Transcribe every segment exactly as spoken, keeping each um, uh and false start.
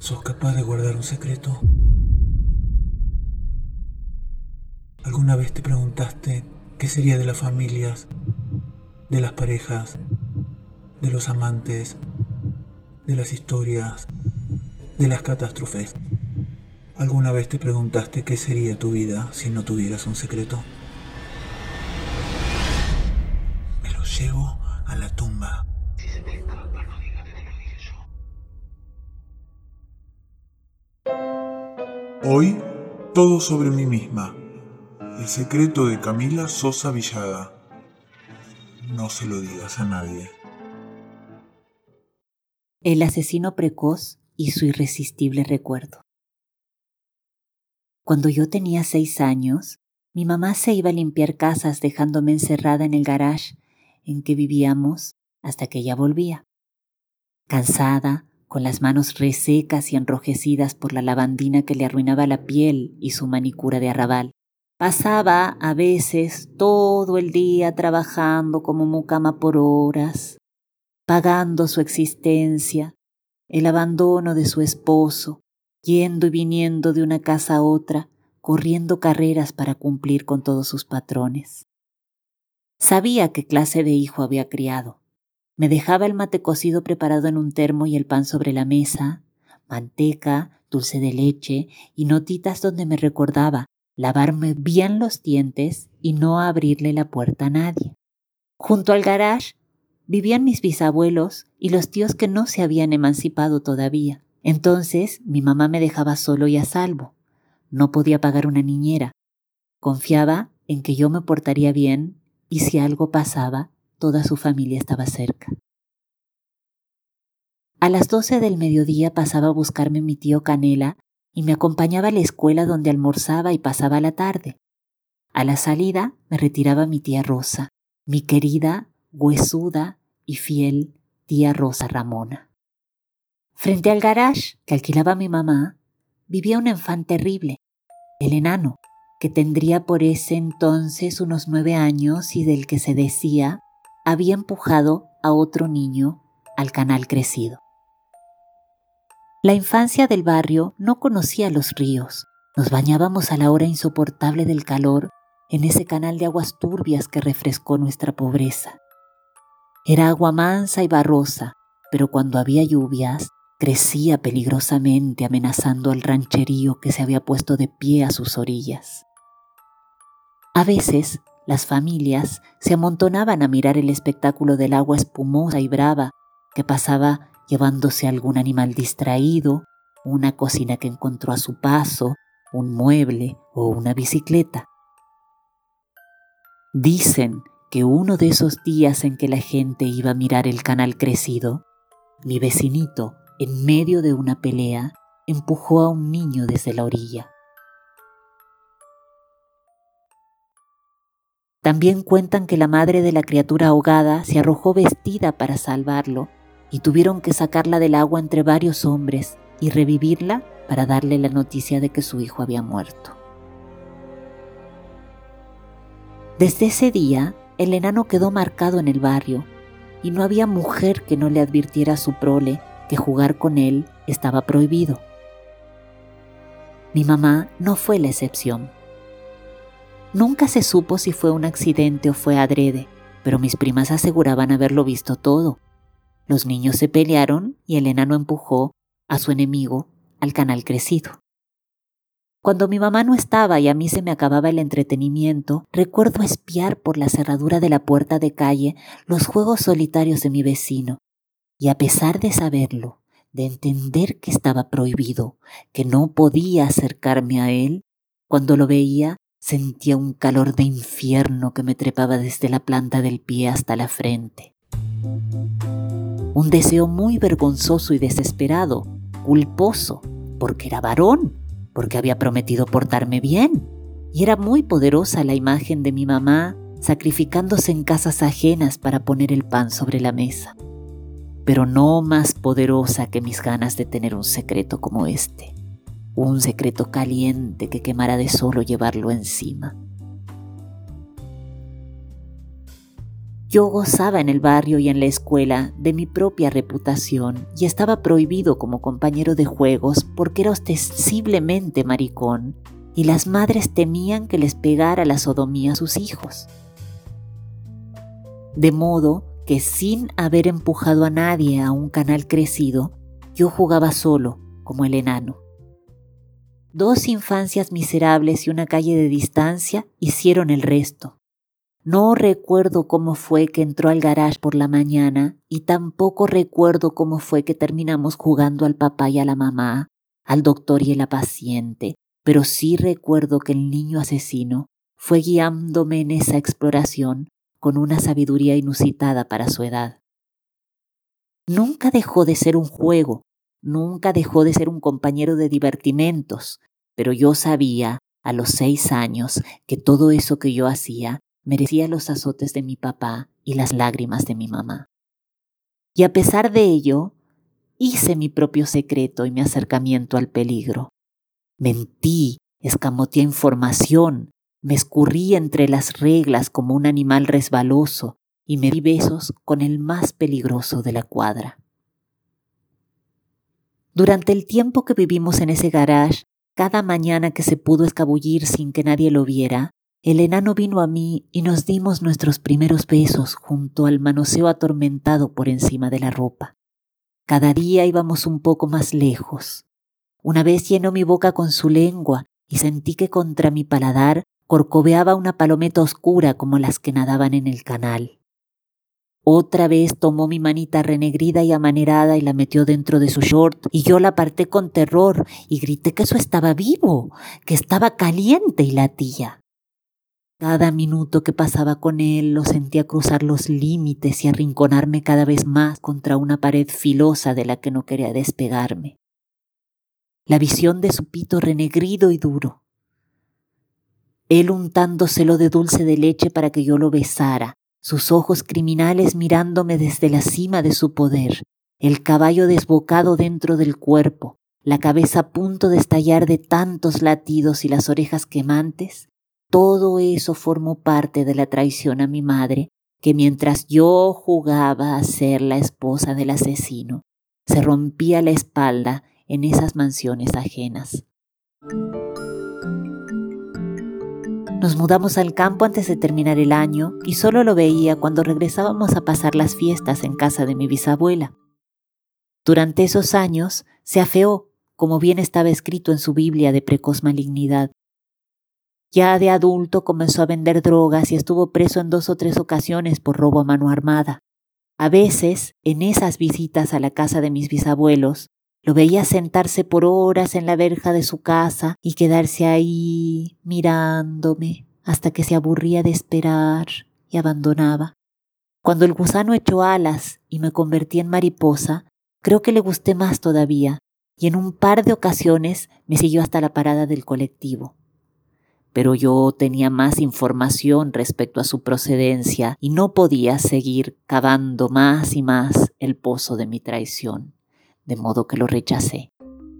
¿Sos capaz de guardar un secreto? ¿Alguna vez te preguntaste qué sería de las familias, de las parejas, de los amantes, de las historias, de las catástrofes? ¿Alguna vez te preguntaste qué sería tu vida si no tuvieras un secreto? Me lo llevo a la tumba. Si se te escapa, no digas que te lo dije yo. Hoy, todo sobre mí misma. El secreto de Camila Sosa Villada. No se lo digas a nadie. El asesino precoz y su irresistible recuerdo. Cuando yo tenía seis años, mi mamá se iba a limpiar casas dejándome encerrada en el garage en que vivíamos hasta que ella volvía. Cansada, con las manos resecas y enrojecidas por la lavandina que le arruinaba la piel y su manicura de arrabal, pasaba a veces todo el día trabajando como mucama por horas, pagando su existencia, el abandono de su esposo, yendo y viniendo de una casa a otra, corriendo carreras para cumplir con todos sus patrones. Sabía qué clase de hijo había criado. Me dejaba el mate cocido preparado en un termo y el pan sobre la mesa, manteca, dulce de leche y notitas donde me recordaba lavarme bien los dientes y no abrirle la puerta a nadie. Junto al garage vivían mis bisabuelos y los tíos que no se habían emancipado todavía. Entonces mi mamá me dejaba solo y a salvo. No podía pagar una niñera. Confiaba en que yo me portaría bien y si algo pasaba, toda su familia estaba cerca. A las doce del mediodía pasaba a buscarme mi tío Canela y me acompañaba a la escuela donde almorzaba y pasaba la tarde. A la salida me retiraba mi tía Rosa, mi querida, huesuda y fiel tía Rosa Ramona. Frente al garage que alquilaba mi mamá, vivía un enfant terrible, el enano, que tendría por ese entonces unos nueve años y del que se decía había empujado a otro niño al canal crecido. La infancia del barrio no conocía los ríos. Nos bañábamos a la hora insoportable del calor en ese canal de aguas turbias que refrescó nuestra pobreza. Era agua mansa y barrosa, pero cuando había lluvias, crecía peligrosamente amenazando al rancherío que se había puesto de pie a sus orillas. A veces, las familias se amontonaban a mirar el espectáculo del agua espumosa y brava que pasaba llevándose algún animal distraído, una cocina que encontró a su paso, un mueble o una bicicleta. Dicen que uno de esos días en que la gente iba a mirar el canal crecido, mi vecinito, en medio de una pelea, empujó a un niño desde la orilla. También cuentan que la madre de la criatura ahogada se arrojó vestida para salvarlo y tuvieron que sacarla del agua entre varios hombres y revivirla para darle la noticia de que su hijo había muerto. Desde ese día, el enano quedó marcado en el barrio y no había mujer que no le advirtiera a su prole que jugar con él estaba prohibido. Mi mamá no fue la excepción. Nunca se supo si fue un accidente o fue adrede, pero mis primas aseguraban haberlo visto todo. Los niños se pelearon y el enano empujó a su enemigo al canal crecido. Cuando mi mamá no estaba y a mí se me acababa el entretenimiento, recuerdo espiar por la cerradura de la puerta de calle los juegos solitarios de mi vecino. Y a pesar de saberlo, de entender que estaba prohibido, que no podía acercarme a él, cuando lo veía sentía un calor de infierno que me trepaba desde la planta del pie hasta la frente. Un deseo muy vergonzoso y desesperado, culposo, porque era varón, porque había prometido portarme bien. Y era muy poderosa la imagen de mi mamá sacrificándose en casas ajenas para poner el pan sobre la mesa. Pero no más poderosa que mis ganas de tener un secreto como este. Un secreto caliente que quemara de solo llevarlo encima. Yo gozaba en el barrio y en la escuela de mi propia reputación y estaba prohibido como compañero de juegos porque era ostensiblemente maricón y las madres temían que les pegara la sodomía a sus hijos. De modo que sin haber empujado a nadie a un canal crecido, yo jugaba solo, como el enano. Dos infancias miserables y una calle de distancia hicieron el resto. No recuerdo cómo fue que entró al garage por la mañana y tampoco recuerdo cómo fue que terminamos jugando al papá y a la mamá, al doctor y a la paciente, pero sí recuerdo que el niño asesino fue guiándome en esa exploración con una sabiduría inusitada para su edad. Nunca dejó de ser un juego, nunca dejó de ser un compañero de divertimentos, pero yo sabía a los seis años que todo eso que yo hacía merecía los azotes de mi papá y las lágrimas de mi mamá. Y a pesar de ello, hice mi propio secreto y mi acercamiento al peligro. Mentí, escamoteé información, me escurrí entre las reglas como un animal resbaloso y me di besos con el más peligroso de la cuadra. Durante el tiempo que vivimos en ese garage, cada mañana que se pudo escabullir sin que nadie lo viera, el enano vino a mí y nos dimos nuestros primeros besos junto al manoseo atormentado por encima de la ropa. Cada día íbamos un poco más lejos. Una vez llenó mi boca con su lengua y sentí que contra mi paladar corcoveaba una palometa oscura como las que nadaban en el canal. Otra vez tomó mi manita renegrida y amanerada y la metió dentro de su short y yo la aparté con terror y grité que eso estaba vivo, que estaba caliente y latía. Cada minuto que pasaba con él lo sentía cruzar los límites y arrinconarme cada vez más contra una pared filosa de la que no quería despegarme. La visión de su pito renegrido y duro. Él untándoselo de dulce de leche para que yo lo besara, sus ojos criminales mirándome desde la cima de su poder, el caballo desbocado dentro del cuerpo, la cabeza a punto de estallar de tantos latidos y las orejas quemantes. Todo eso formó parte de la traición a mi madre, que mientras yo jugaba a ser la esposa del asesino, se rompía la espalda en esas mansiones ajenas. Nos mudamos al campo antes de terminar el año y solo lo veía cuando regresábamos a pasar las fiestas en casa de mi bisabuela. Durante esos años se afeó, como bien estaba escrito en su Biblia de precoz malignidad. Ya de adulto comenzó a vender drogas y estuvo preso en dos o tres ocasiones por robo a mano armada. A veces, en esas visitas a la casa de mis bisabuelos, lo veía sentarse por horas en la verja de su casa y quedarse ahí mirándome hasta que se aburría de esperar y abandonaba. Cuando el gusano echó alas y me convertí en mariposa, creo que le gusté más todavía y en un par de ocasiones me siguió hasta la parada del colectivo. Pero yo tenía más información respecto a su procedencia y no podía seguir cavando más y más el pozo de mi traición, de modo que lo rechacé.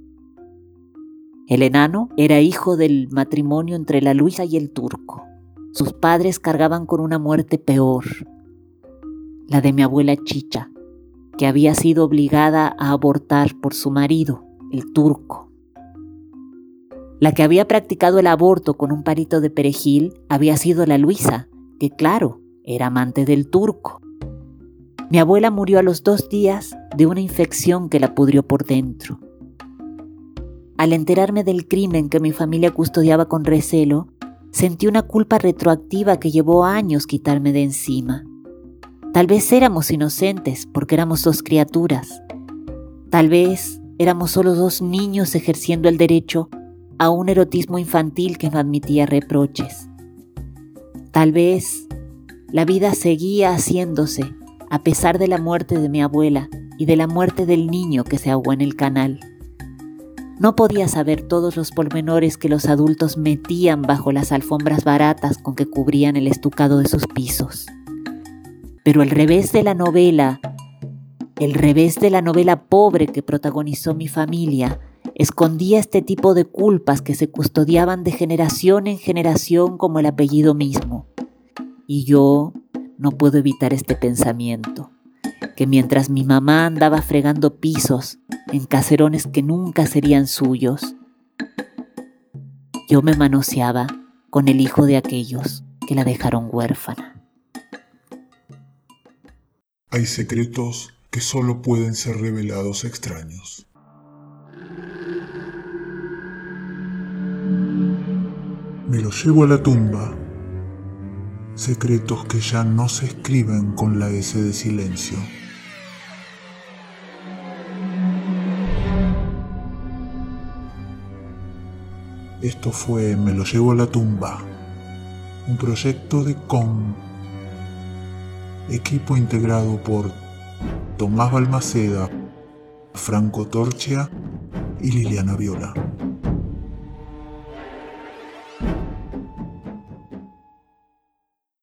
El enano era hijo del matrimonio entre la Luisa y el turco. Sus padres cargaban con una muerte peor, la de mi abuela Chicha, que había sido obligada a abortar por su marido, el turco. La que había practicado el aborto con un palito de perejil había sido la Luisa, que claro, era amante del turco. Mi abuela murió a los dos días de una infección que la pudrió por dentro. Al enterarme del crimen que mi familia custodiaba con recelo, sentí una culpa retroactiva que llevó años quitarme de encima. Tal vez éramos inocentes porque éramos dos criaturas. Tal vez éramos solo dos niños ejerciendo el derecho a un erotismo infantil que no admitía reproches. Tal vez la vida seguía haciéndose a pesar de la muerte de mi abuela y de la muerte del niño que se ahogó en el canal. No podía saber todos los pormenores que los adultos metían bajo las alfombras baratas con que cubrían el estucado de sus pisos. Pero el revés de la novela, el revés de la novela pobre que protagonizó mi familia, escondía este tipo de culpas que se custodiaban de generación en generación como el apellido mismo. Y yo no puedo evitar este pensamiento, que mientras mi mamá andaba fregando pisos en caserones que nunca serían suyos, yo me manoseaba con el hijo de aquellos que la dejaron huérfana. Hay secretos que solo pueden ser revelados a extraños. Me los llevo a la tumba. Secretos que ya no se escriben con la S de silencio. Esto fue Me lo llevo a la tumba, un proyecto de C O M, equipo integrado por Tomás Balmaceda, Franco Torchia y Liliana Viola.